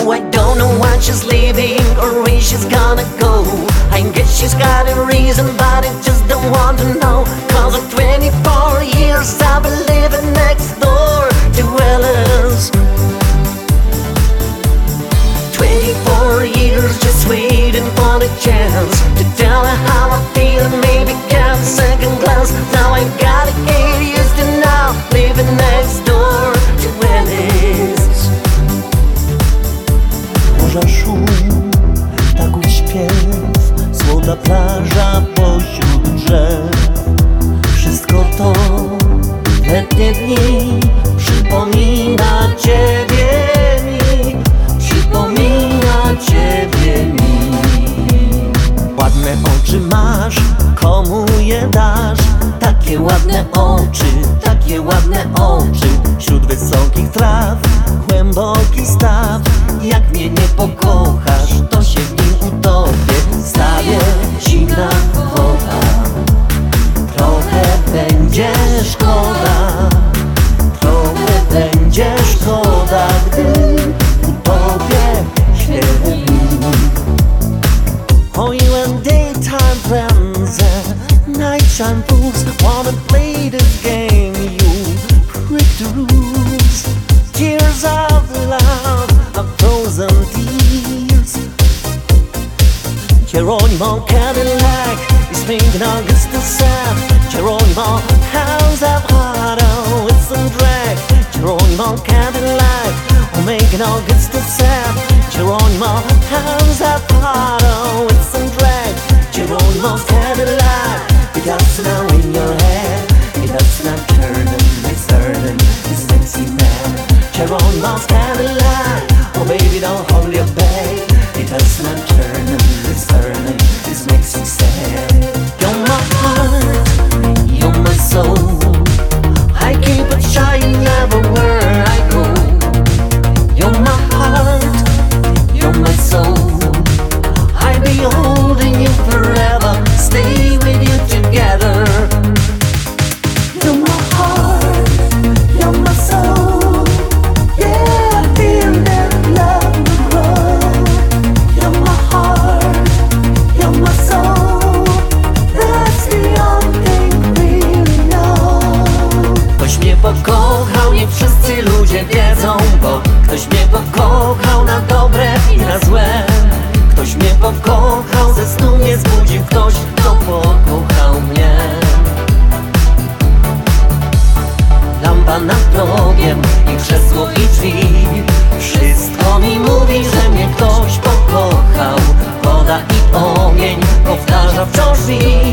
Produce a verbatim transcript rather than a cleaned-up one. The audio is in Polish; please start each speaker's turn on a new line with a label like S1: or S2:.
S1: Oh, I don't know why she's leaving or where she's gonna go. I guess she's got a reason, but I just don't want to know. Cause for twenty-four years I've been living next door to Alice. Twenty-four years just waiting for the chance to tell her how I feel and maybe get a second glance. Now I gotta get used to now living next door to Alice.
S2: Morza szum, ptaków śpiew, złota plaża pośród drzew. Wszystko to w letnie dni przypomina ciebie mi, przypomina ciebie mi. Ładne oczy masz, komu je dasz? Takie ładne oczy, takie ładne oczy. Wśród wysokich traw, głęboki staw. Jak mnie nie pokochasz, to się w nim utopię. Staje zimna woda, trochę będzie szkoda, trochę będzie szkoda, gdy utopię się w nim. Oh, you and daytime friends and nighttime fools wanna play this game. You break the rules. Tears of love, of frozen tears. Geronimo Cadillac is making August the sad. Geronimo, hands up hard, oh, it's some drag. Geronimo Cadillac, oh, making August the sad. Geronimo, hands up hard, oh, it's some drag. Geronimo Cadillac, it does now in your head. It does not turn and it's turning, it's sexy man. Geronimo's Cadillac, oh baby don't hold your back. It does not turn and it's turning, it makes you sad. You're my heart, you're my soul. I keep it shining everywhere I go. You're my heart, you're my soul. I'll be holding you forever, stay with you together. You're my heart, you're my soul. Yeah, I feel that love will grow. You're my heart, you're my soul. That's the only thing really know. Ktoś mnie pokochał, nie wszyscy ludzie wiedzą, bo ktoś mnie pokochał na dobre i na złe. Ktoś mnie pokochał, ze snu mnie zbudził ktoś, kto pokochał mnie. Lampa nad progiem i krzesło i drzwi, wszystko mi mówi, że mnie ktoś pokochał. Woda i ogień powtarza wciąż mi.